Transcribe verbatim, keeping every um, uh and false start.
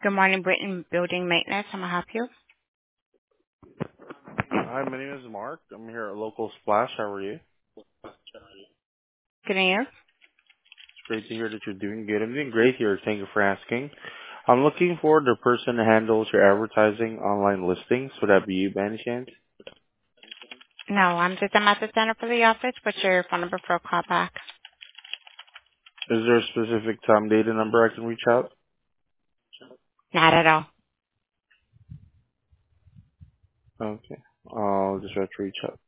Good morning, Britain Building Maintenance. I'm gonna help you. Hi, my name is Mark. I'm here at Local Splash. How are you? It's Good evening. great to hear that you're doing good. I'm doing great here. Thank you for asking. I'm looking for the person that handles your advertising online listings. Would that be you by any chance? No, I'm just I'm at the center for the office. What's your phone number for a call back? Is there a specific time, date, and number I can reach out? Not at all. Okay. I'll just have to reach out.